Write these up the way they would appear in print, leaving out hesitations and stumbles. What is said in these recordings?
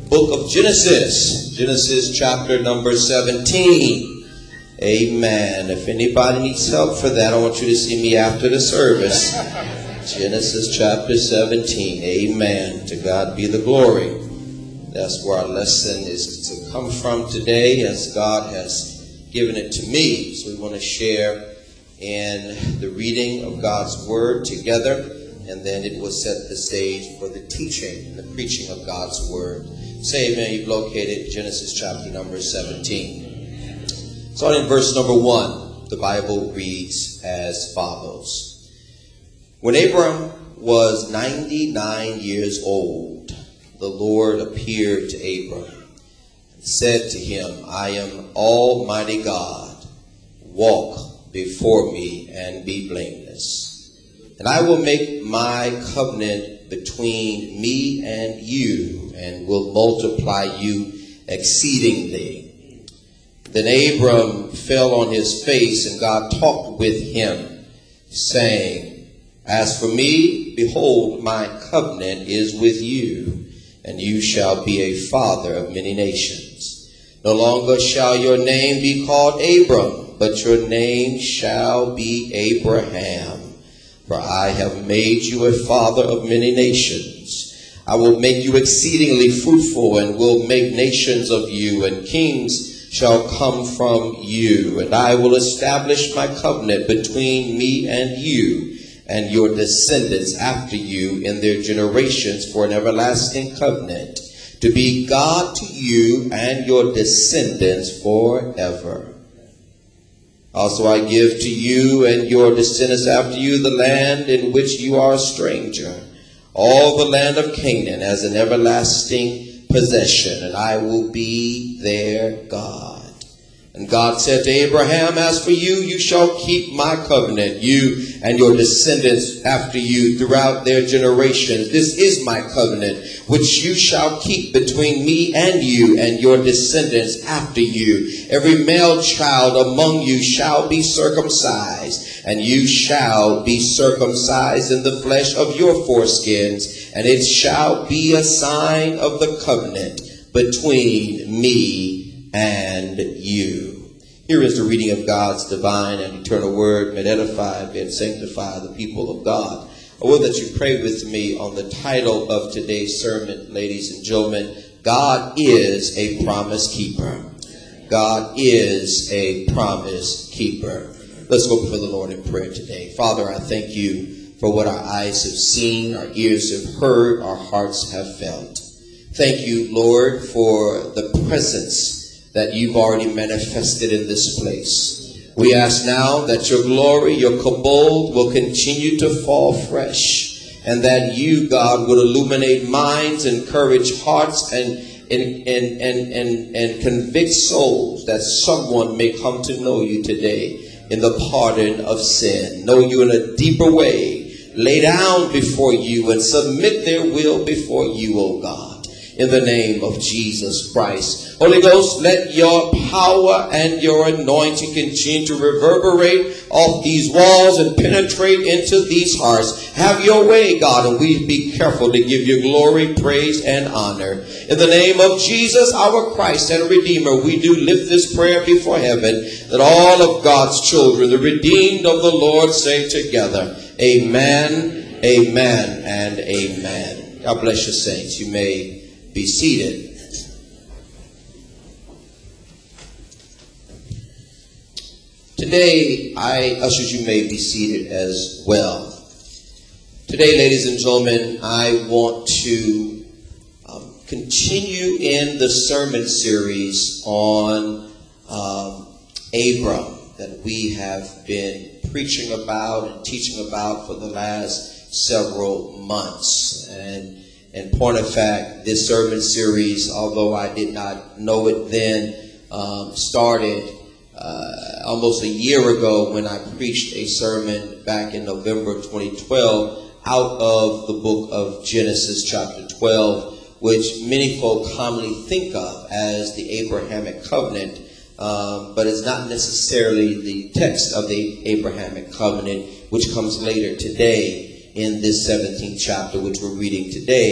book of Genesis. Genesis chapter number 17. Amen. If anybody needs help for that, I want you to see me after the service. Genesis chapter 17. Amen. To God be the glory. That's where our lesson is to come from today, as God has given it to me. So we want to share in the reading of God's word together, and then it will set the stage for the teaching and the preaching of God's word. Say amen. You've located Genesis chapter number 17. Starting in verse number 1, the Bible reads as follows. When Abram was 99 years old, the Lord appeared to Abram and said to him, I am Almighty God. Walk before me and be blameless. And I will make my covenant between me and you, and will multiply you exceedingly. Then Abram fell on his face, and God talked with him, saying, As for me, behold, my covenant is with you, and you shall be a father of many nations. No longer shall your name be called Abram, but your name shall be Abraham. For I have made you a father of many nations. I will make you exceedingly fruitful, and will make nations of you, and kings shall come from you. And I will establish my covenant between me and you, and your descendants after you in their generations, for an everlasting covenant, to be God to you and your descendants forever. Also I give to you and your descendants after you the land in which you are a stranger, all the land of Canaan, as an everlasting possession, and I will be their God. And God said to Abraham, As for you, you shall keep my covenant, you and your descendants after you throughout their generations. This is my covenant, which you shall keep between me and you and your descendants after you. Every male child among you shall be circumcised, and you shall be circumcised in the flesh of your foreskins, and it shall be a sign of the covenant between me and you. Here is the reading of God's divine and eternal word. May it edify and sanctify the people of God. I will that you pray with me on the title of today's sermon, ladies and gentlemen. God is a promise keeper. God is a promise keeper. Let's go before the Lord in prayer today. Father, I thank you for what our eyes have seen, our ears have heard, our hearts have felt. Thank you, Lord, for the presence that you've already manifested in this place. We ask now that your glory, your kabod will continue to fall fresh, and that you, God, would illuminate minds, encourage hearts, and convict souls, that someone may come to know you today in the pardon of sin, know you in a deeper way, lay down before you and submit their will before you, O God. In the name of Jesus Christ. Holy Ghost, let your power and your anointing continue to reverberate off these walls and penetrate into these hearts. Have your way, God, and we be careful to give you glory, praise, and honor. In the name of Jesus, our Christ and Redeemer, we do lift this prayer before heaven, that all of God's children, the redeemed of the Lord, say together, Amen, amen, and amen. God bless you, saints. You may be seated. Today, ushers, you may be seated as well. Today, ladies and gentlemen, I want to continue in the sermon series on Abram that we have been preaching about and teaching about for the last several months. And in point of fact, this sermon series, although I did not know it then, started almost a year ago when I preached a sermon back in November 2012 out of the book of Genesis chapter 12, which many folk commonly think of as the Abrahamic covenant, but it's not necessarily the text of the Abrahamic covenant, which comes later today in this 17th chapter, which we're reading today.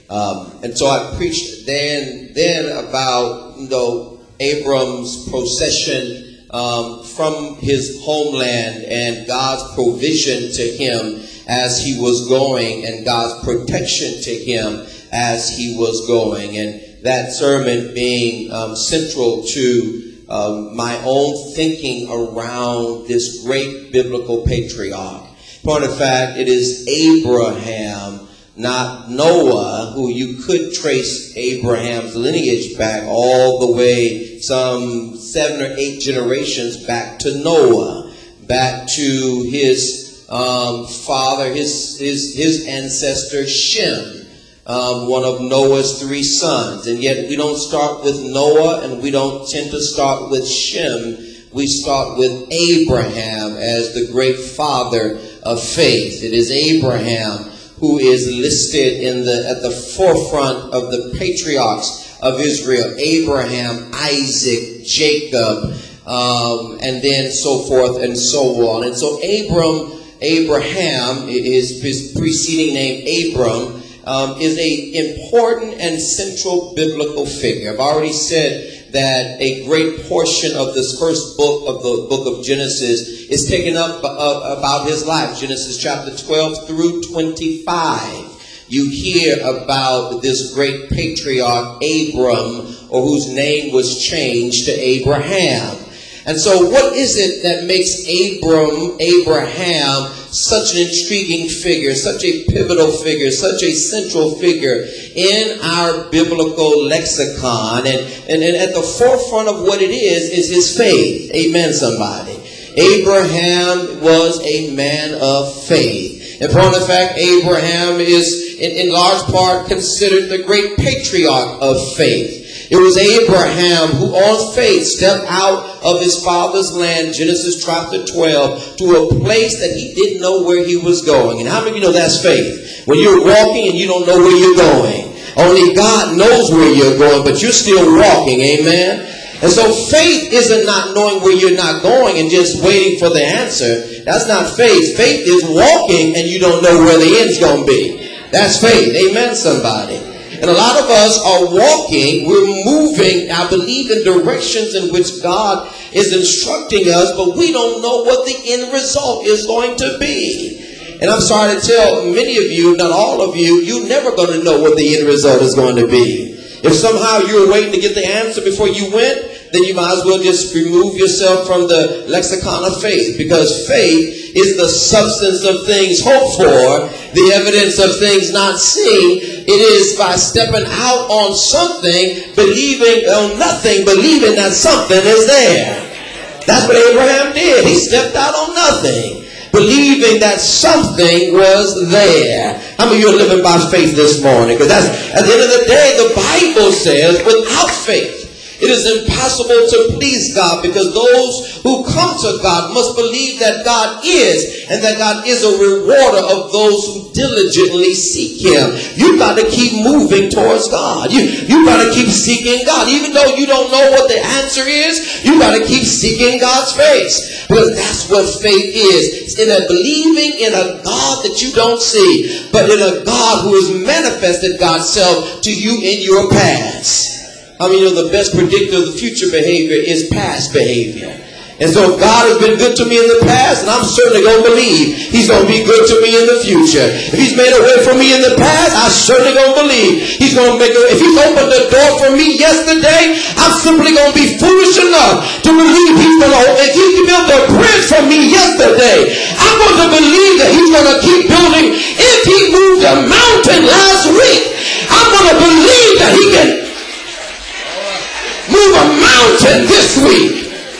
And so I preached then about, Abram's procession from his homeland and God's provision to him as he was going and God's protection to him as he was going. And that sermon being central to my own thinking around this great biblical patriarch. Point of fact, it is Abraham, not Noah, who you could trace Abraham's lineage back all the way some 7 or 8 generations back to Noah, back to his father, his ancestor Shem, one of Noah's 3 sons. And yet we don't start with Noah and we don't tend to start with Shem. We start with Abraham as the great father of faith. It is Abraham who is listed at the forefront of the patriarchs of Israel. Abraham, Isaac, Jacob, and then so forth and so on. And so Abraham, his preceding name Abram, is a important and central biblical figure. I've already said that a great portion of this first book of the book of Genesis is taken up about his life. Genesis chapter 12 through 25. You hear about this great patriarch Abram, or whose name was changed to Abraham. And so what is it that makes Abraham such an intriguing figure, such a pivotal figure, such a central figure in our biblical lexicon? And at the forefront of what it is his faith. Amen, somebody. Abraham was a man of faith. In point of fact, Abraham is in large part considered the great patriarch of faith. It was Abraham who on faith stepped out of his father's land, Genesis chapter 12, to a place that he didn't know where he was going. And how many of you know that's faith? When you're walking and you don't know where you're going. Only God knows where you're going, but you're still walking. Amen? And so faith isn't not knowing where you're not going and just waiting for the answer. That's not faith. Faith is walking and you don't know where the end's going to be. That's faith. Amen, somebody. And a lot of us are walking, we're moving, I believe, in directions in which God is instructing us, but we don't know what the end result is going to be. And I'm sorry to tell many of you, not all of you, you're never going to know what the end result is going to be. If somehow you were waiting to get the answer before you went, then you might as well just remove yourself from the lexicon of faith, because faith is the substance of things hoped for, the evidence of things not seen. It is by stepping out on something, believing on nothing, believing that something is there. That's what Abraham did. He stepped out on nothing, believing that something was there. How many of you are living by faith this morning? Because that's, at the end of the day, the Bible says, without faith, it is impossible to please God, because those who come to God must believe that God is, and that God is a rewarder of those who diligently seek Him. You've got to keep moving towards God. You've got to keep seeking God. Even though you don't know what the answer is, you've got to keep seeking God's face. Because that's what faith is. It's in a believing in a God that you don't see, but in a God who has manifested God's self to you in your past. I mean, the best predictor of the future behavior is past behavior. And so God has been good to me in the past, and I'm certainly going to believe He's going to be good to me in the future. If He's made a way for me in the past, I'm certainly going to believe He's going to make a way. If He's opened the door for me yesterday, I'm simply going to be foolish enough to believe He's going to, if He built a bridge for me yesterday, I'm going to believe that He's going to keep building. If He moved a mountain last week, I'm going to believe that He can move a mountain this week.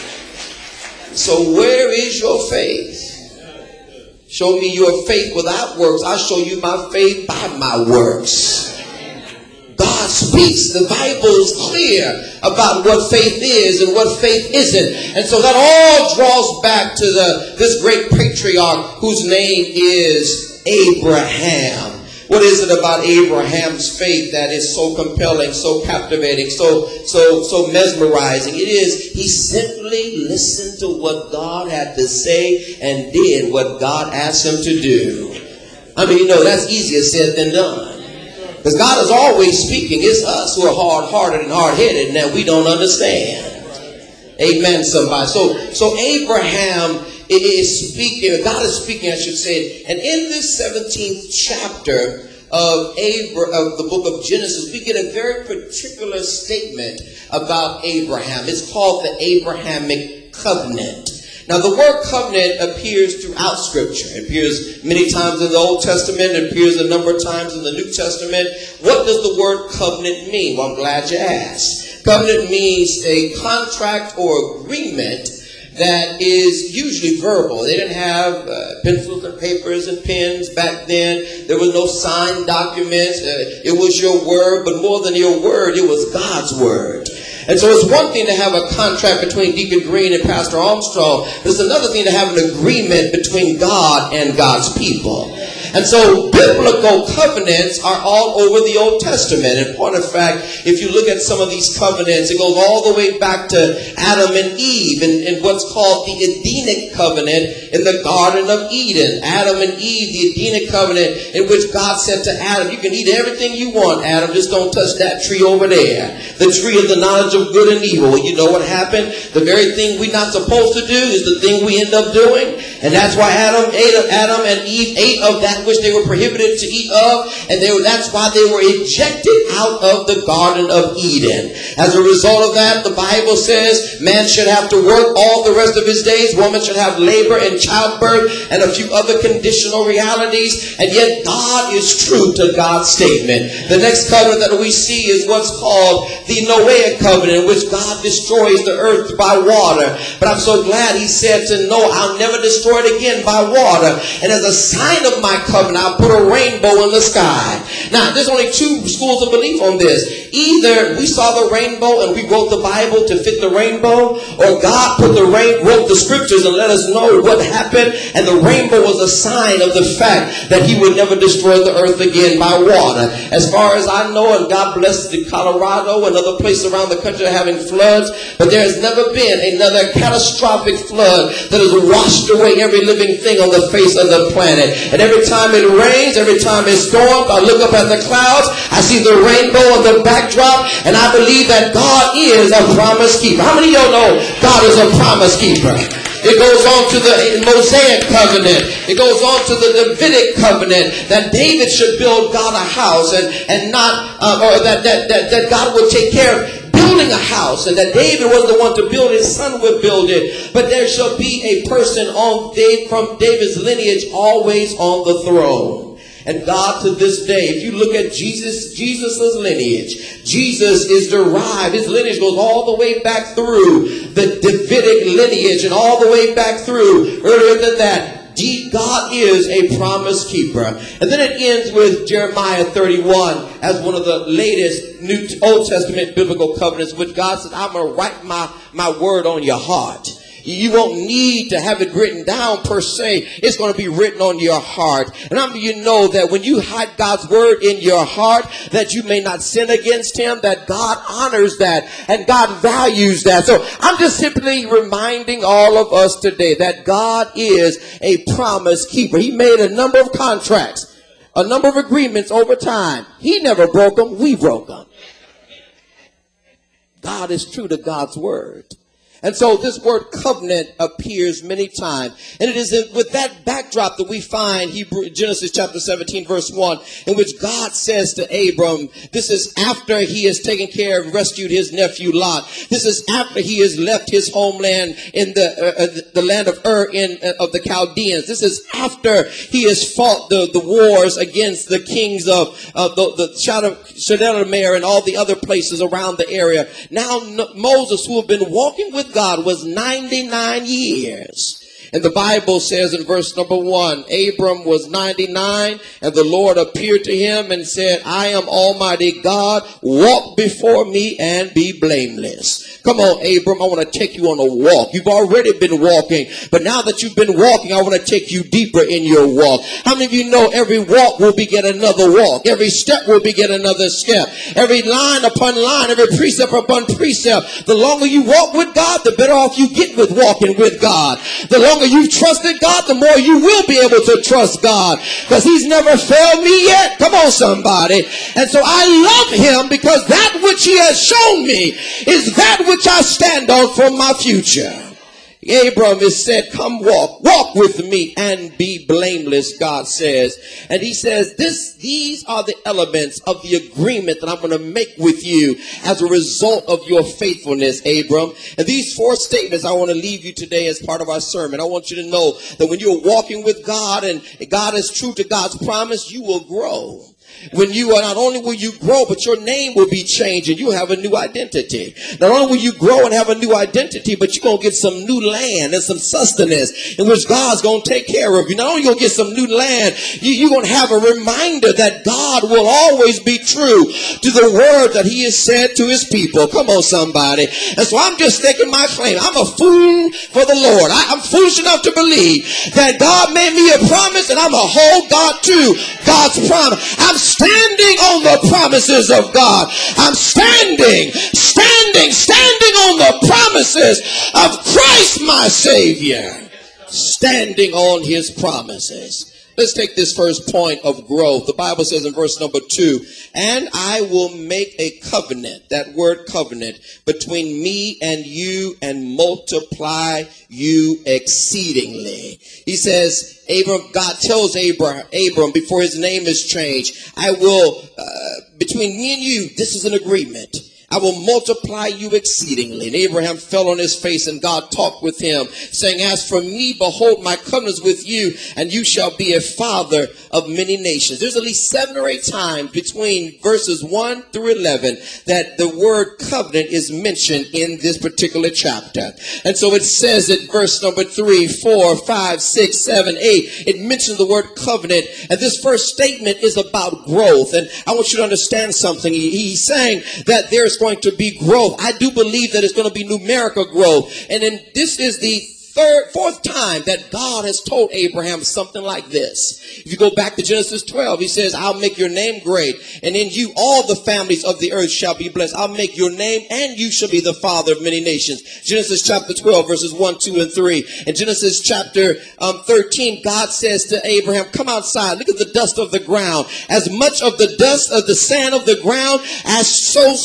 So where is your faith? Show me your faith without works. I'll show you my faith by my works. God speaks. The Bible is clear about what faith is and what faith isn't. And so that all draws back to this great patriarch whose name is Abraham. What is it about Abraham's faith that is so compelling, so captivating, so mesmerizing? It is he simply listened to what God had to say and did what God asked him to do. I mean, that's easier said than done. Because God is always speaking. It's us who are hard-hearted and hard-headed and that we don't understand. Amen, somebody. So Abraham is speaking, God is speaking, I should say. And in this 17th chapter of the book of Genesis, we get a very particular statement about Abraham. It's called the Abrahamic covenant. Now, the word covenant appears throughout Scripture. It appears many times in the Old Testament. It appears a number of times in the New Testament. What does the word covenant mean? Well, I'm glad you asked. Covenant means a contract or agreement that is usually verbal. They didn't have pencils and papers and pens back then. There was no signed documents. It was your word, but more than your word, it was God's word. And so it's one thing to have a contract between Deacon Green and Pastor Armstrong. It's another thing to have an agreement between God and God's people. And so biblical covenants are all over the Old Testament. In point of fact, if you look at some of these covenants, it goes all the way back to Adam and Eve in what's called the Edenic covenant in the Garden of Eden. Adam and Eve, the Edenic covenant in which God said to Adam, you can eat everything you want, Adam, just don't touch that tree over there. The tree of the knowledge of good and evil. You know what happened? The very thing we're not supposed to do is the thing we end up doing. And that's why Adam and Eve ate of that which they were prohibited to eat of, and that's why they were ejected out of the Garden of Eden. As a result of that, the Bible says man should have to work all the rest of his days, woman should have labor and childbirth and a few other conditional realities, and yet God is true to God's statement. The next covenant that we see is what's called the Noahic covenant, in which God destroys the earth by water. But I'm so glad he said to Noah, I'll never destroy it again by water, and as a sign of my covenant, I'll put a rainbow in the sky. Now, there's only two schools of belief on this. Either we saw the rainbow and we wrote the Bible to fit the rainbow, or God wrote the scriptures and let us know what happened, and the rainbow was a sign of the fact that he would never destroy the earth again by water. As far as I know, and God bless the Colorado and other places around the country are having floods, but there has never been another catastrophic flood that has washed away every living thing on the face of the planet. And every time it rains, every time it storms, I look up at the clouds, I see the rainbow on the backdrop, and I believe that God is a promise keeper. How many of y'all know God is a promise keeper? It goes on to the Mosaic covenant. It goes on to the Davidic covenant that David should build God a house and not, or that God would take care of building a house, and that David was the one to build, his son would build it. But there shall be a person from David's lineage always on the throne. And God, to this day, if you look at Jesus' lineage, Jesus is derived, his lineage goes all the way back through the Davidic lineage and all the way back through, earlier than that, God is a promise keeper. And then it ends with Jeremiah 31 as one of the latest Old Testament biblical covenants, which God says, I'm going to write my word on your heart. You won't need to have it written down per se. It's going to be written on your heart. And how many of you know that when you hide God's word in your heart, that you may not sin against him, that God honors that and God values that. So I'm just simply reminding all of us today that God is a promise keeper. He made a number of contracts, a number of agreements over time. He never broke them. We broke them. God is true to God's word. And so this word covenant appears many times. And it is with that backdrop that we find Genesis chapter 17 verse 1, in which God says to Abram, this is after he has taken care of, rescued his nephew Lot. This is after he has left his homeland in the land of Ur of the Chaldeans. This is after he has fought the wars against the kings of the Chedorlaomer and all the other places around the area. Now Moses, who had been walking with God, was 99 years. And the Bible says in verse number 1, Abram was 99, and the Lord appeared to him and said, I am Almighty God, walk before me and be blameless. Come on, Abram, I want to take you on a walk. You've already been walking, but now that you've been walking, I want to take you deeper in your walk. How many of you know every walk will beget another walk? Every step will beget another step. Every line upon line, every precept upon precept. The longer you walk with God, the better off you get with walking with God. The longer longer you've trusted God, the more you will be able to trust God, because he's never failed me yet. Come on, somebody. And so I love him because that which he has shown me is that which I stand on for my future. Abram is said, come walk with me and be blameless, God says. And he says, these are the elements of the agreement that I'm going to make with you as a result of your faithfulness, Abram. And these 4 statements I want to leave you today as part of our sermon. I want you to know that when you're walking with God and God is true to God's promise, you will grow. When you are, not only will you grow, but your name will be changed and you have a new identity. Not only will you grow and have a new identity, but you're going to get some new land and some sustenance in which God's going to take care of you. Not only you'll get some new land, you're going to have a reminder that God will always be true to the word that he has said to his people. Come on, somebody. And so I'm just staking my claim. I'm a fool for the Lord. I'm foolish enough to believe that God made me a promise and I'm going to hold God to God's promise. I'm standing on the promises of God. I'm standing on the promises of Christ, my Savior. Standing on his promises. Let's take this first point of growth. The Bible says in verse number 2, and I will make a covenant, that word covenant, between me and you and multiply you exceedingly. He says, God tells Abram before his name is changed, I will, between me and you, this is an agreement. I will multiply you exceedingly. And Abraham fell on his face, and God talked with him, saying, as for me, behold, my covenant is with you, and you shall be a father of many nations. There's at least 7 or 8 times between verses 1 through 11 that the word covenant is mentioned in this particular chapter. And so it says at verse number 3, 4, 5, 6, 7, 8, it mentions the word covenant. And this first statement is about growth. And I want you to understand something. He's saying that there's going to be growth. I do believe that it's going to be numerical growth. And then this is the fourth time that God has told Abraham something like this. If you go back to Genesis 12, he says, I'll make your name great, and in you all the families of the earth shall be blessed. I'll make your name, and you shall be the father of many nations. Genesis chapter 12, verses 1, 2, and 3. In Genesis chapter 13, God says to Abraham, come outside, look at the dust of the ground. As much of the dust of the sand of the ground, as so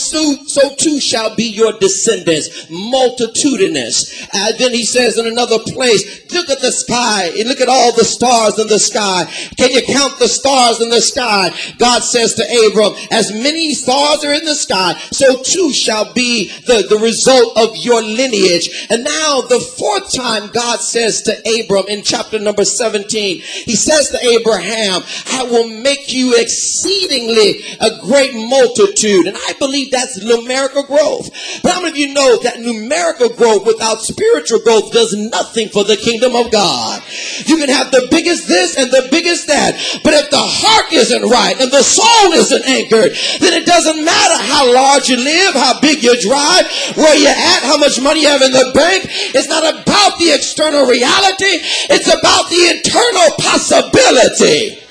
too shall be your descendants, multitudinous. Then he says in another place, look at the sky and look at all the stars in the sky. Can you count the stars in the sky? God says to Abram, as many stars are in the sky, so too shall be the result of your lineage. And now the 4th time God says to Abram in chapter number 17, he says to Abraham, I will make you exceedingly a great multitude. And I believe that's numerical growth. But how many of you know that numerical growth without spiritual growth does nothing for the kingdom of God? You can have the biggest this and the biggest that, but if the heart isn't right and the soul isn't anchored, then it doesn't matter how large you live, how big you drive, where you're at, how much money you have in the bank. It's not about the external reality. It's about the internal possibility.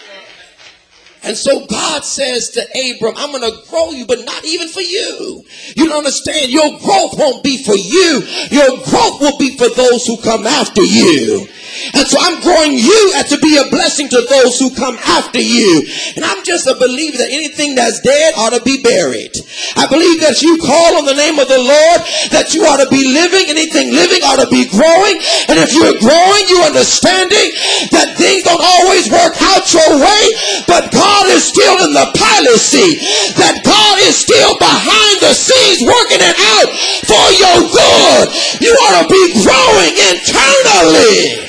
And so God says to Abram, I'm going to grow you, but not even for you. You don't understand. Your growth won't be for you. Your growth will be for those who come after you. And so I'm growing you to be a blessing to those who come after you. And I'm just a believer that anything that's dead ought to be buried. I believe that you call on the name of the Lord, that you ought to be living. Anything living ought to be growing. And if you're growing, you're understanding that things don't always work out your way, but God is still in the pilot seat. That God is still behind the scenes working it out for your good. You ought to be growing internally.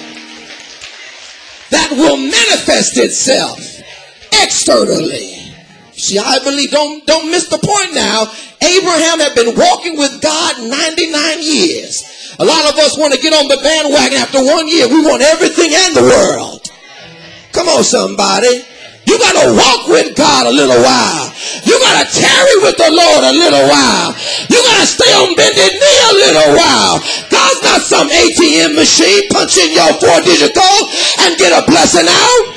That will manifest itself externally. See, I believe, don't miss the point now. Abraham had been walking with God 99 years. A lot of us want to get on the bandwagon after 1 year. We want everything in the world. Come on, somebody. You got to walk with God a little while. You got to tarry with the Lord a little while. You got to stay on bended knee a little while. God's not some ATM machine. Punch in your 4-digit code and get a blessing out.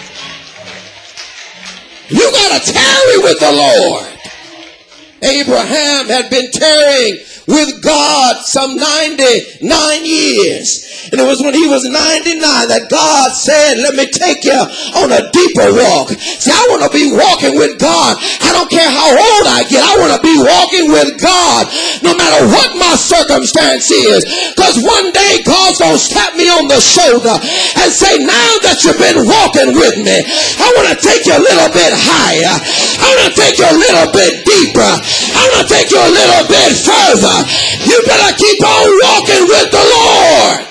You got to tarry with the Lord. Abraham had been tarrying with God some 99 years. And it was when he was 99 that God said, let me take you on a deeper walk. See, I want to be walking with God. I don't care how old I get. I want to be walking with God no matter what my circumstance is. Because one day God's going to tap me on the shoulder and say, now that you've been walking with me, I want to take you a little bit higher. I want to take you a little bit deeper. I want to take you a little bit further. You better keep on walking with the Lord.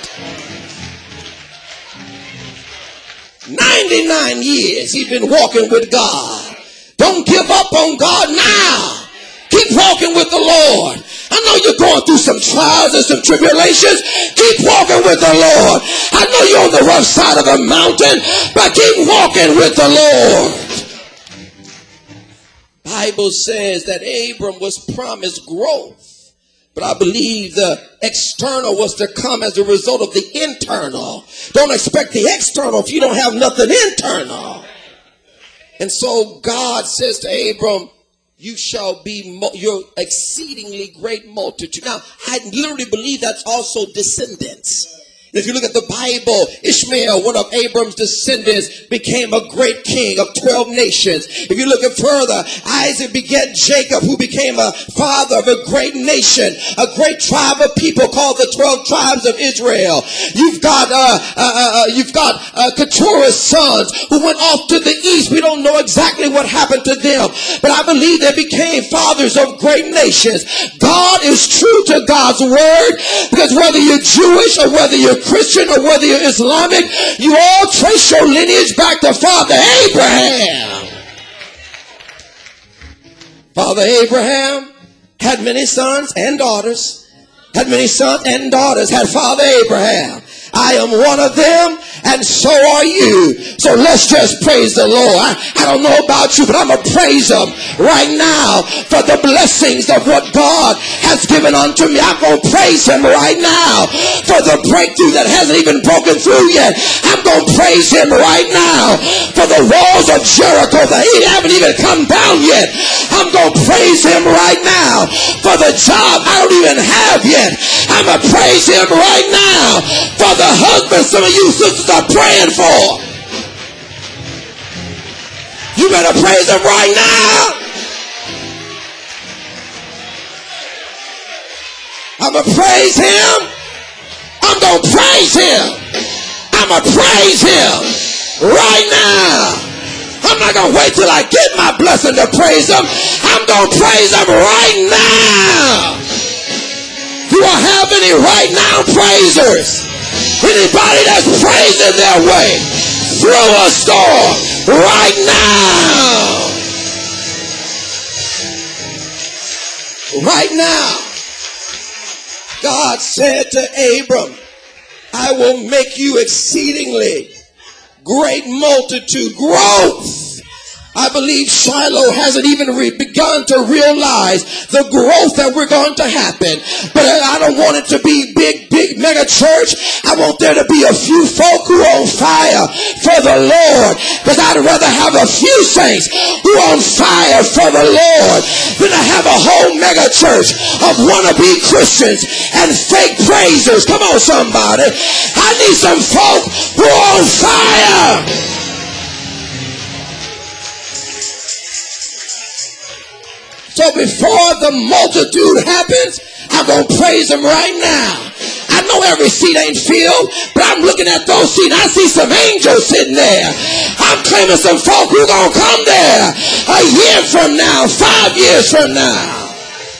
99 years he's been walking with God. Don't give up on God now. Keep walking with the Lord. I know you're going through some trials and some tribulations. Keep walking with the Lord. I know you're on the rough side of the mountain, but keep walking with the Lord. Bible says that Abram was promised growth. But I believe the external was to come as a result of the internal. Don't expect the external if you don't have nothing internal. And so God says to Abram, you shall be your exceedingly great multitude. Now, I literally believe that's also descendants. If you look at the Bible, Ishmael, one of Abram's descendants, became a great king of 12 nations. If you look at further, Isaac begat Jacob, who became a father of a great nation, a great tribe of people called the 12 tribes of Israel. You've got Keturah's sons who went off to the east. We don't know exactly what happened to them, but I believe they became fathers of great nations. God is true to God's word, because whether you're Jewish or whether you're Christian or whether you're Islamic, you all trace your lineage back to Father Abraham. Father Abraham had many sons and daughters. Had many sons and daughters. Had Father Abraham. I am one of them, and so are you. So let's just praise the Lord. I don't know about you, but I'm going to praise him right now for the blessings of what God has given unto me. I'm going to praise him right now for the breakthrough that hasn't even broken through yet. I'm going to praise him right now for the walls of Jericho that haven't even come down yet. I'm going to praise him right now for the job I don't even have yet. I'm going to praise him right now for the husband some of you sisters are praying for. You better praise him right now. I'm going to praise him. I'm going to praise him. I'm going to praise him right now. I'm not going to wait till I get my blessing to praise him. I'm going to praise him right now. Do I have any right now praisers? Anybody that's praising their way through a storm right now. Right now. God said to Abram, I will make you exceedingly great multitude. Growth. I believe Shiloh hasn't even begun to realize the growth that we're going to happen. But I don't want it to be big mega church. I want there to be a few folk who are on fire for the Lord. Because I'd rather have a few saints who are on fire for the Lord than to have a whole mega church of wannabe Christians and fake praisers. Come on, somebody. I need some folk who are on fire. So before the multitude happens, I'm going to praise him right now. I know every seat ain't filled, but I'm looking at those seats. I see some angels sitting there. I'm claiming some folk who are going to come there a year from now, 5 years from now.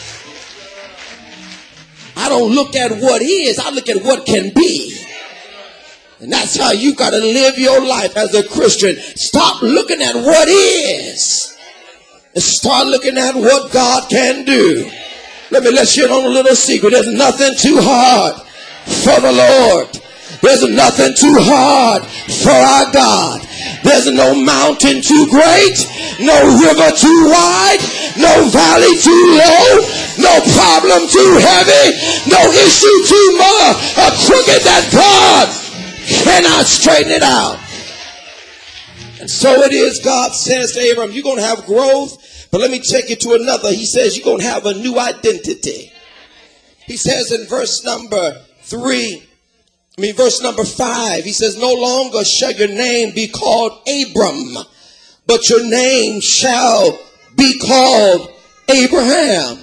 I don't look at what is. I look at what can be. And that's how you got to live your life as a Christian. Stop looking at what is. And start looking at what God can do. Let me let you in on a little secret. There's nothing too hard for the Lord. There's nothing too hard for our God. There's no mountain too great, no river too wide, no valley too low, no problem too heavy, no issue too crooked that God cannot straighten it out. And so it is, God says to Abram, you're going to have growth, but let me take you to another. He says you're going to have a new identity. He says in verse number 5, he says, no longer shall your name be called Abram, but your name shall be called Abraham.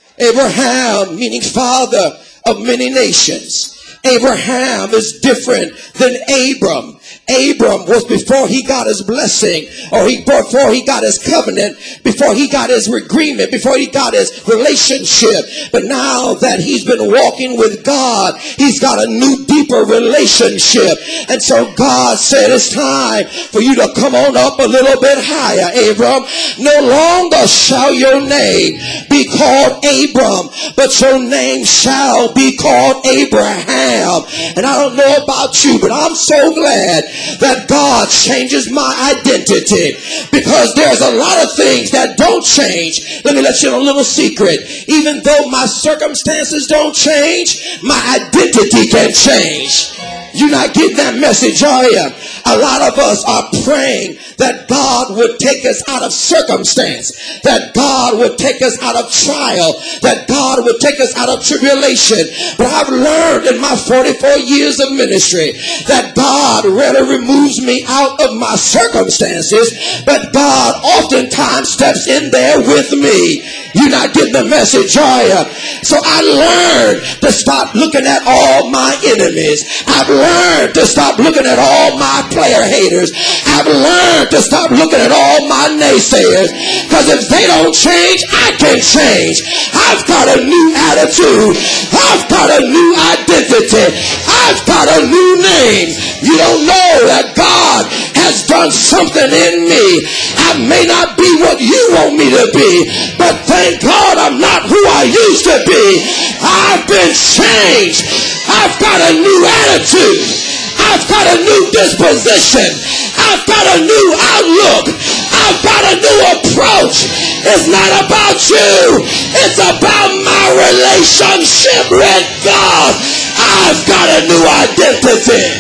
Abraham meaning father of many nations. Abraham is different than Abram. Abram was before he got his blessing, or before he got his covenant, before he got his agreement, before he got his relationship. But now that he's been walking with God, he's got a new, deeper relationship. And so God said, it's time for you to come on up a little bit higher, Abram. No longer shall your name be called Abram, but your name shall be called Abraham. And I don't know about you, but I'm so glad that God changes my identity, because there's a lot of things that don't change. Let me let you know a little secret. Even though my circumstances don't change, my identity can change. You're not getting that message, are you? A lot of us are praying that God would take us out of circumstance, that God would take us out of trial, that God would take us out of tribulation. But I've learned in my 44 years of ministry that God rarely removes me out of my circumstances, but God oftentimes steps in there with me. You're not getting the message, are you? So I learned to stop looking at all my enemies. I've learned to stop looking at all my player haters. I've learned to stop looking at all my naysayers, because if they don't change, I can change. I've got a new attitude. I've got a new identity. I've got a new name. You don't know that God has done something in me. I may not be what you want me to be, but thank God I'm not who I used to be. I've been changed. I've got a new attitude. I've got a new disposition. I've got a new outlook. I've got a new approach. It's not about you. It's about my relationship with God. I've got a new identity.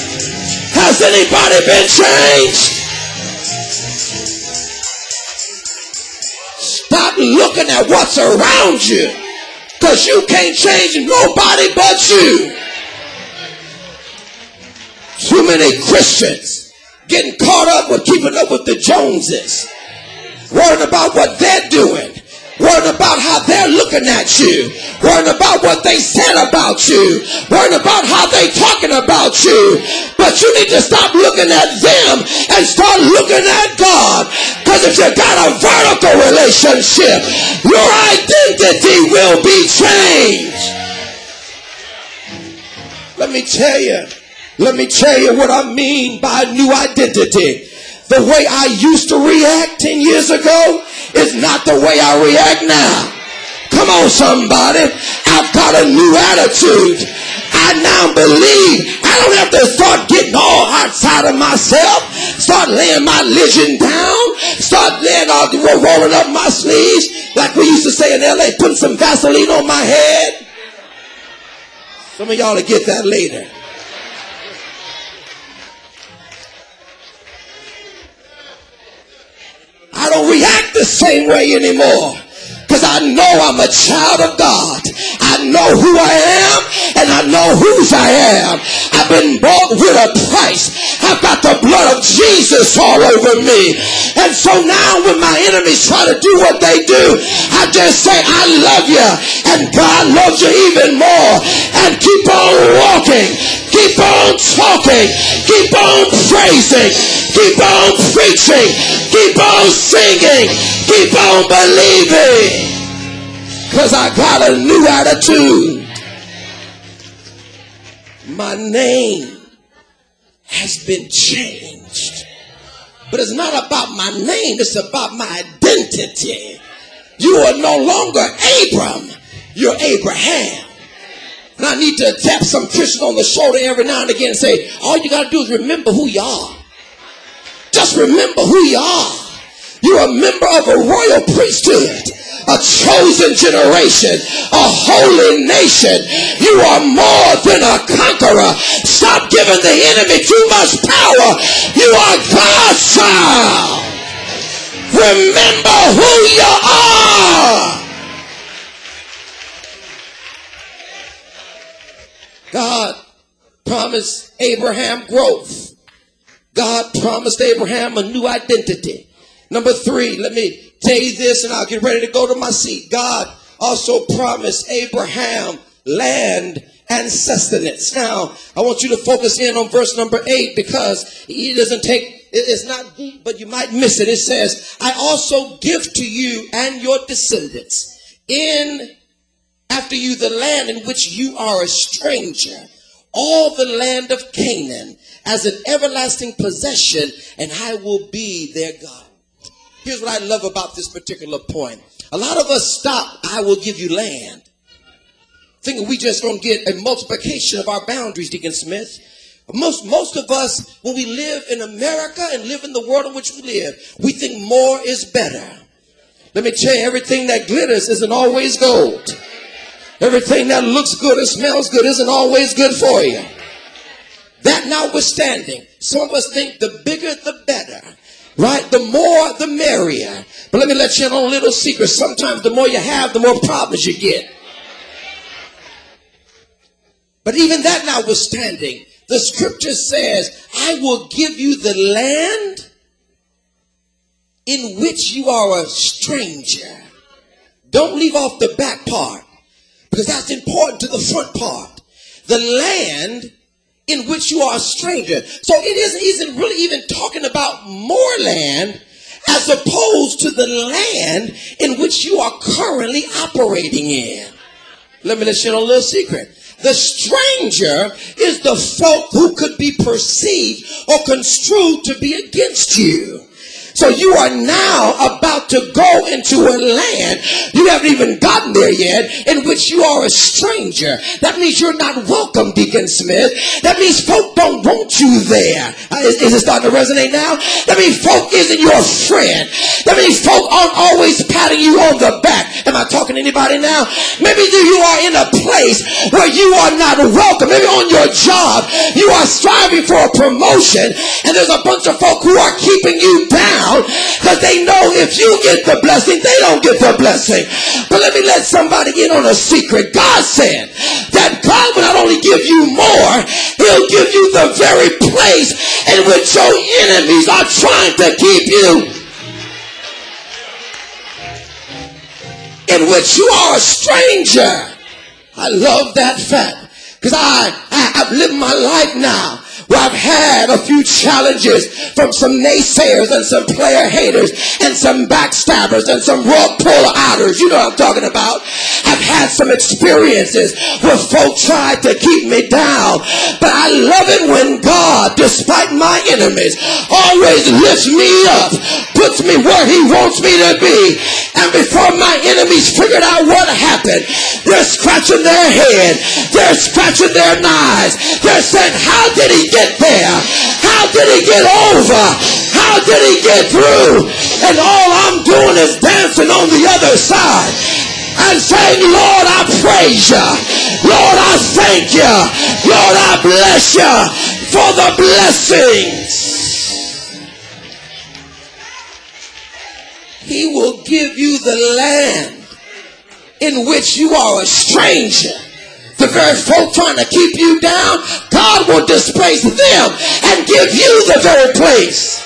Has anybody been changed? Stop looking at what's around you, because you can't change nobody but you. Too many Christians getting caught up with keeping up with the Joneses, worrying about what they're doing, worrying about how they're looking at you, worrying about what they said about you, worrying about how they talking about you. But you need to stop looking at them and start looking at God, because if you got a vertical relationship, your identity will be changed. Let me tell you what I mean by new identity. The way I used to react 10 years ago is not the way I react now. Come on, somebody. I've got a new attitude. I now believe I don't have to start getting all outside of myself, start laying my religion down, start rolling up my sleeves, like we used to say in LA, putting some Vaseline on my head. Some of y'all will get that later. I don't react the same way anymore, because I know I'm a child of God. I know who I am, and I know whose I am. I've been bought with a price. I've got the blood of Jesus all over me. And so now when my enemies try to do what they do, I just say, I love you, and God loves you even more. And keep on walking, keep on talking, keep on praising, keep on preaching, keep on singing, keep on believing, because I got a new attitude. My name has been changed. But it's not about my name, it's about my identity. You are no longer Abram, you're Abraham. And I need to tap some Christian on the shoulder every now and again and say, all you got to do is remember who you are. Just remember who you are. You're a member of a royal priesthood, a chosen generation, a holy nation. You are more than a conqueror. Stop giving the enemy too much power. You are God's child. Remember who you are. God promised Abraham growth. God promised Abraham a new identity. Number 3, let me tell you this and I'll get ready to go to my seat. God also promised Abraham land and sustenance. Now, I want you to focus in on verse number 8 because it's not deep, but you might miss it. It says, I also give to you and your descendants after you the land in which you are a stranger, all the land of Canaan as an everlasting possession, and I will be their God. Here's what I love about this particular point. A lot of us stop, I will give you land, thinking we just going to get a multiplication of our boundaries, Deacon Smith. Most of us, when we live in America and live in the world in which we live, we think more is better. Let me tell you, everything that glitters isn't always gold. Everything that looks good and smells good isn't always good for you. That notwithstanding, some of us think the bigger the better, right? The more the merrier. But let me let you in on a little secret. Sometimes the more you have, the more problems you get. But even that notwithstanding, the scripture says, I will give you the land in which you are a stranger. Don't leave off the back part, because that's important to the front part. The land in which you are a stranger. So it isn't really even talking about more land as opposed to the land in which you are currently operating in. Let me let you know a little secret. The stranger is the folk who could be perceived or construed to be against you. So you are now about to go into a land you haven't even gotten there yet, in which you are a stranger. That means you're not welcome, Deacon Smith. That means folk don't want you there. Is it starting to resonate now? That means folk isn't your friend. That means folk aren't always patting you on the back. Am I talking to anybody now? Maybe you are in a place where you are not welcome. Maybe on your job you are striving for a promotion, and there's a bunch of folk who are keeping you down because they know if you get the blessing, they don't get the blessing. But let me let somebody in on a secret. God said that God will not only give you more, he'll give you the very place in which your enemies are trying to keep you, in which you are a stranger. I love that fact, because I've lived my life now where I've had a few challenges from some naysayers and some player haters and some backstabbers and some rug puller outers. You know what I'm talking about. I've had some experiences where folks tried to keep me down, but I love it when God, despite my enemies, always lifts me up, puts me where he wants me to be. And before my enemies figured out what happened, they're scratching their head, they're scratching their knives, they're saying, how did he get there? How did he get over? How did he get through? And all I'm doing is dancing on the other side and saying, Lord, I praise you. Lord, I thank you. Lord, I bless you for the blessings. He will give you the land in which you are a stranger. The very folk trying to keep you down, God will displace them and give you the very place.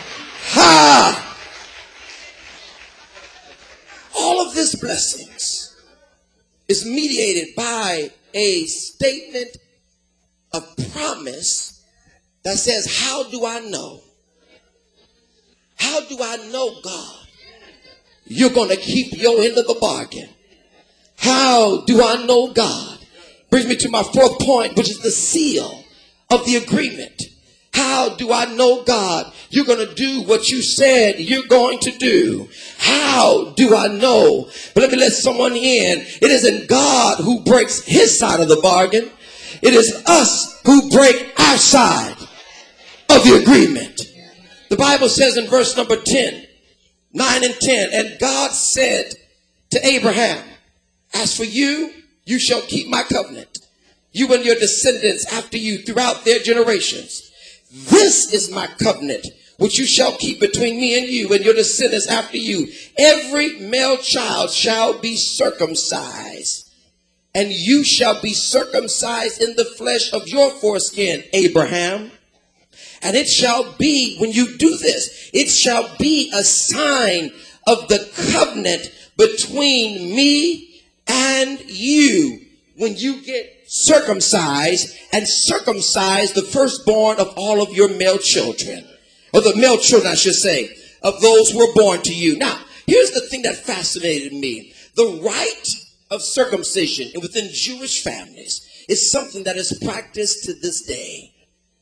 All of this blessings is mediated by a statement of promise that says, how do I know? How do I know, God, you're going to keep your end of the bargain? How do I know, God? Brings me to my fourth point, which is the seal of the agreement. How do I know, God, you're going to do what you said you're going to do? How do I know? But let me let someone in. It isn't God who breaks his side of the bargain. It is us who break our side of the agreement. The Bible says in verse number 10, 9 and 10, and God said to Abraham, as for you, you shall keep my covenant, you and your descendants after you throughout their generations. This is my covenant, which you shall keep between me and you and your descendants after you. Every male child shall be circumcised and you shall be circumcised in the flesh of your foreskin, Abraham. And it shall be, when you do this, it shall be a sign of the covenant between me and you when you get circumcised and circumcise the firstborn of all of your male children, or the male children, I should say, of those who were born to you. Now, here's the thing that fascinated me. The rite of circumcision within Jewish families is something that is practiced to this day.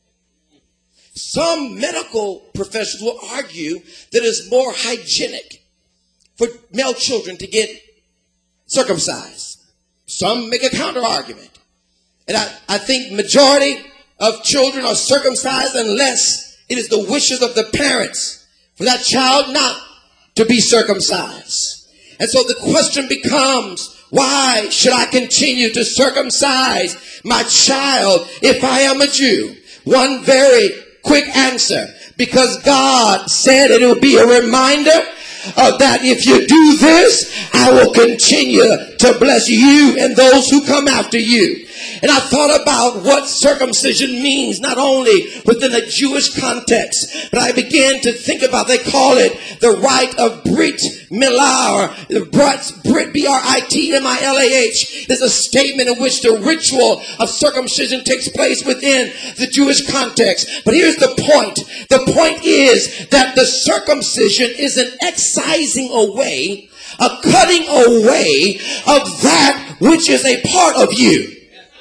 Some medical professionals will argue that it's more hygienic for male children to get circumcised. Some make a counter argument. And I think majority of children are circumcised unless it is the wishes of the parents for that child not to be circumcised. And so the question becomes, why should I continue to circumcise my child if I am a Jew? One very quick answer: because God said it will be a reminder that if you do this, I will continue to bless you and those who come after you. And I thought about what circumcision means, not only within a Jewish context, but I began to think about, they call it the rite of Brit Milah, or Brit, B-R-I-T-M-I-L-A-H. There's a statement in which the ritual of circumcision takes place within the Jewish context. But here's the point. The point is that the circumcision is an excising away, a cutting away of that which is a part of you.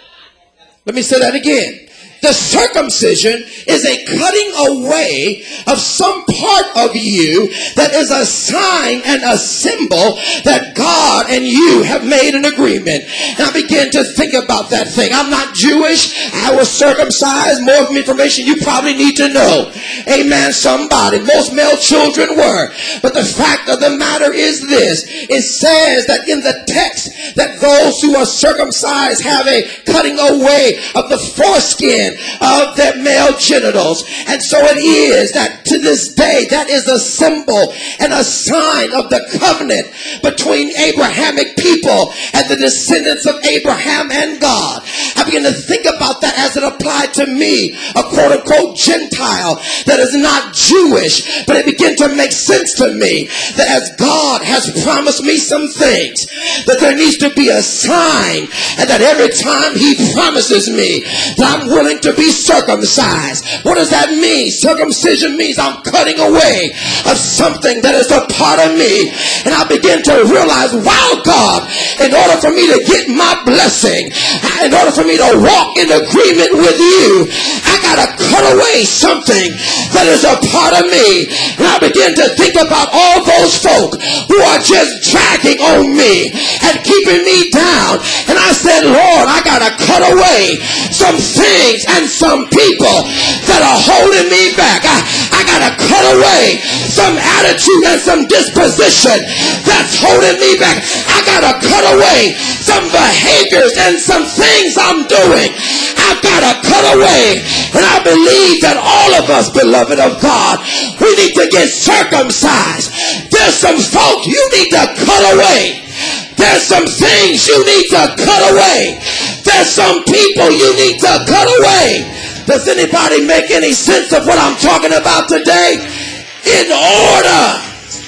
Let me say that again. The circumcision is a cutting away of some part of you that is a sign and a symbol that God and you have made an agreement. And I began to think about that thing. I'm not Jewish. I was circumcised. More information you probably need to know. Amen, somebody. Most male children were. But the fact of the matter is this. It says that in the text that those who are circumcised have a cutting away of the foreskin of their male genitals. And so it is that to this day, that is a symbol and a sign of the covenant between Abrahamic people and the descendants of Abraham and God. I began to think about that as it applied to me, a quote-unquote Gentile that is not Jewish, but it began to make sense to me that as God has promised me some things, that there needs to be a sign, and that every time he promises me that I'm willing to be circumcised. What does that mean? Circumcision means I'm cutting away of something that is a part of me. And I begin to realize, wow, God, in order for me to get my blessing, in order for me to walk in agreement with you, I gotta cut away something that is a part of me. And I begin to think about all those folk who are just dragging on me and keeping me down. And I said, Lord, I gotta cut away some things and some people that are holding me back. I gotta cut away some attitude and some disposition that's holding me back. I gotta cut away some behaviors and some things I'm doing. I've gotta cut away. And I believe that all of us, beloved of God, we need to get circumcised. There's some folk you need to cut away. There's some things you need to cut away. There's some people you need to cut away. Does anybody make any sense of what I'm talking about today? In order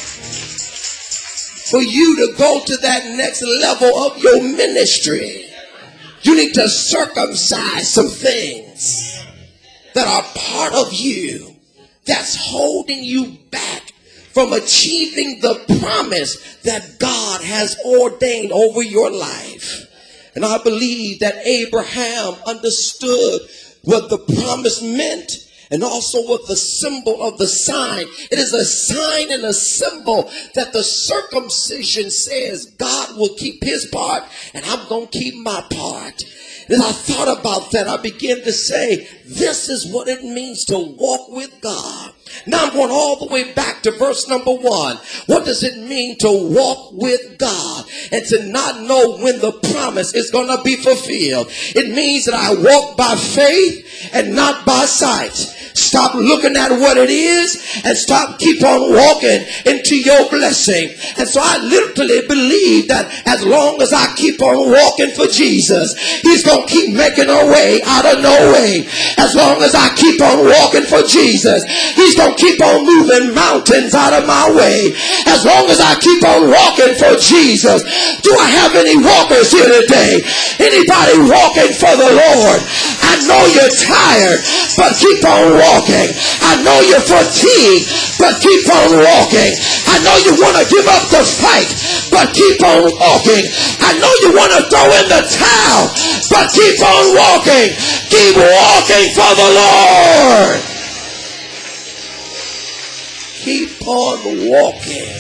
for you to go to that next level of your ministry, you need to circumcise some things that are part of you that's holding you back from achieving the promise that God has ordained over your life. And I believe that Abraham understood what the promise meant and also what the symbol of the sign. It is a sign and a symbol that the circumcision says God will keep his part and I'm going to keep my part. As I thought about that, I began to say, this is what it means to walk with God. Now I'm going all the way back to verse number 1. What does it mean to walk with God and to not know when the promise is going to be fulfilled? It means that I walk by faith and not by sight. Stop looking at what it is and keep on walking into your blessing. And so I literally believe that as long as I keep on walking for Jesus, he's going to keep making a way out of no way. As long as I keep on walking for Jesus, he's going to keep on moving mountains out of my way. As long as I keep on walking for Jesus. Do I have any walkers here today? Anybody walking for the Lord? I know you're tired, but keep on walking. I know you're fatigued, but keep on walking. I know you want to give up the fight, but keep on walking. I know you want to throw in the towel, but keep on walking. Keep walking for the Lord. Keep on walking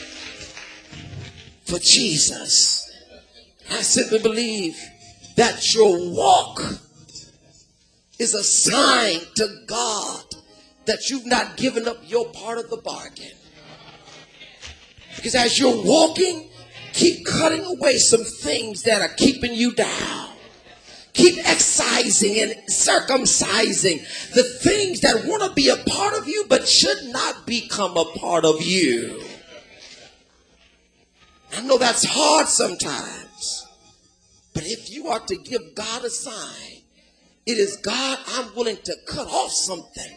for Jesus. I simply believe that your walk is a sign to God that you've not given up your part of the bargain. Because as you're walking, keep cutting away some things that are keeping you down. Keep excising and circumcising the things that want to be a part of you but should not become a part of you. I know that's hard sometimes, but if you are to give God a sign, it is, God, I'm willing to cut off something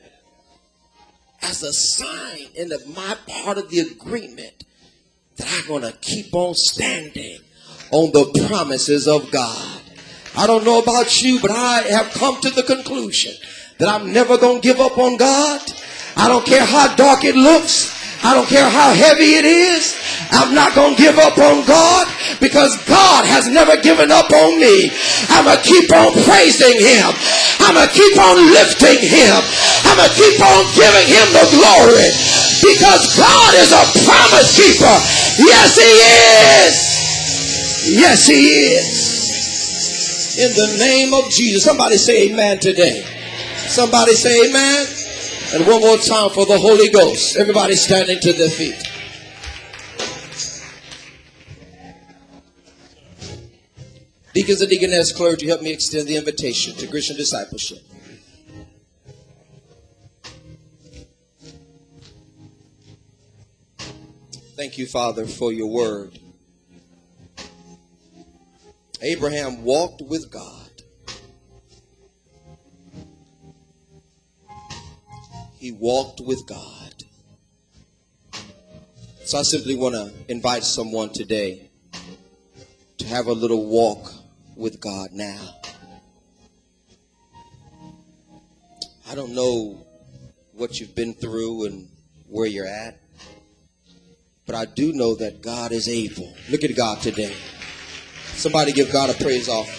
as a sign in my part of the agreement that I'm going to keep on standing on the promises of God. I don't know about you, but I have come to the conclusion that I'm never going to give up on God. I don't care how dark it looks. I don't care how heavy it is. I'm not going to give up on God because God has never given up on me. I'm going to keep on praising him. I'm going to keep on lifting him. I'm going to keep on giving him the glory because God is a promise keeper. Yes, he is. Yes, he is. In the name of Jesus. Somebody say amen today. Somebody say amen. And one more time for the Holy Ghost. Everybody standing to their feet. Deacons and deaconess, clergy, help me extend the invitation to Christian discipleship. Thank you, Father, for your word. Abraham walked with God. He walked with God. So I simply want to invite someone today to have a little walk with God now. I don't know what you've been through and where you're at, but I do know that God is able. Look at God today. Somebody give God a praise offering.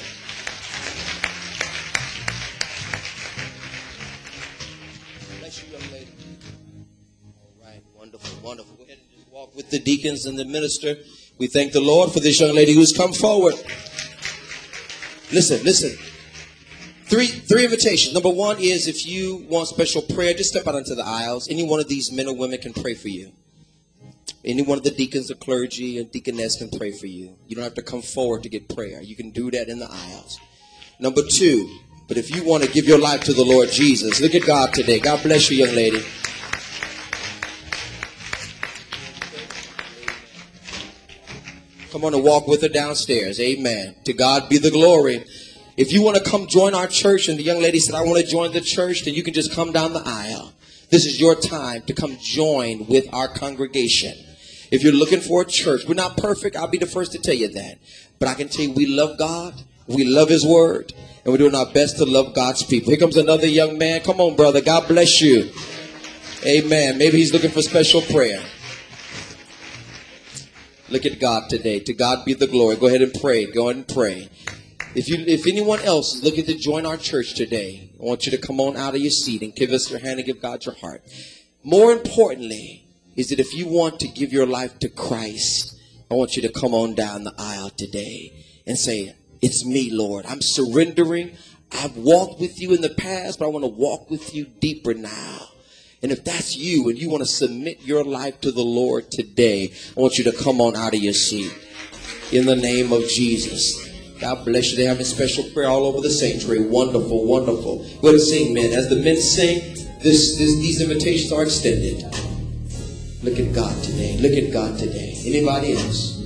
Bless you, young lady. All right, wonderful, wonderful. Go ahead and just walk with the deacons and the minister. We thank the Lord for this young lady who's come forward. Listen. Three invitations. Number one is if you want special prayer, just step out into the aisles. Any one of these men or women can pray for you. Any one of the deacons or clergy and deaconess can pray for you. You don't have to come forward to get prayer. You can do that in the aisles. Number two, but if you want to give your life to the Lord Jesus, look at God today. God bless you, young lady. Come on and walk with her downstairs. Amen. To God be the glory. If you want to come join our church and the young lady said, I want to join the church, then you can just come down the aisle. This is your time to come join with our congregation. If you're looking for a church, we're not perfect. I'll be the first to tell you that. But I can tell you we love God. We love his word. And we're doing our best to love God's people. Here comes another young man. Come on, brother. God bless you. Amen. Maybe he's looking for special prayer. Look at God today. To God be the glory. Go ahead and pray. Go ahead and pray. If anyone else is looking to join our church today, I want you to come on out of your seat and give us your hand and give God your heart. More importantly is that if you want to give your life to Christ, I want you to come on down the aisle today and say, it's me, Lord. I'm surrendering. I've walked with you in the past, but I want to walk with you deeper now. And if that's you and you want to submit your life to the Lord today, I want you to come on out of your seat in the name of Jesus. God bless you. They're having special prayer all over the sanctuary. Wonderful, wonderful. Go ahead and sing, men. As the men sing, these invitations are extended. Look at God today. Look at God today. Anybody else?